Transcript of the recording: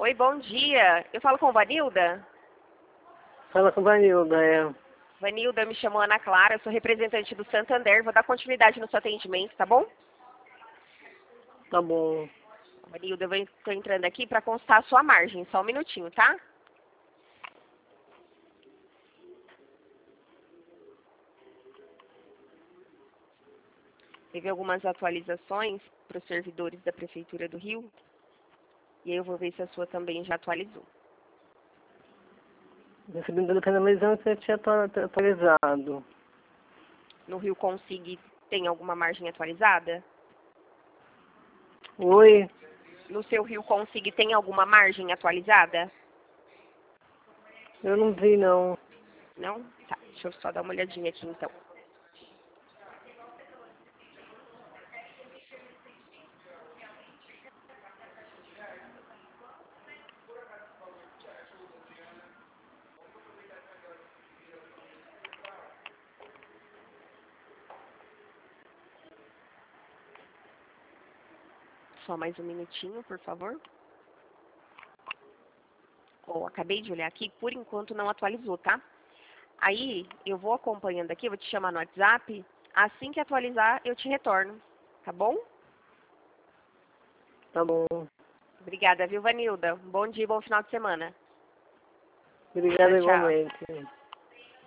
Oi, bom dia. Eu falo com Vanilda? Fala com a Vanilda, é. Vanilda, me chamo Ana Clara, eu sou representante do Santander. Vou dar continuidade no seu atendimento, tá bom? Tá bom. Vanilda, eu estou entrando aqui para constar a sua margem. Só um minutinho, tá? Teve algumas atualizações para os servidores da Prefeitura do Rio. E aí eu vou ver se a sua também já atualizou. Recebendo da canalização, você tinha atualizado. No Rio Consig tem alguma margem atualizada? Oi? No seu Rio Consig tem alguma margem atualizada? Eu não vi, não. Não? Tá, deixa eu só dar uma olhadinha aqui então. Só mais um minutinho, por favor. Acabei de olhar aqui, por enquanto não atualizou, tá? Aí, eu vou acompanhando aqui, eu vou te chamar no WhatsApp. Assim que atualizar, eu te retorno, tá bom? Tá bom. Obrigada, viu, Vanilda? Um bom dia e bom final de semana. Obrigada Tchau, tchau. igualmente.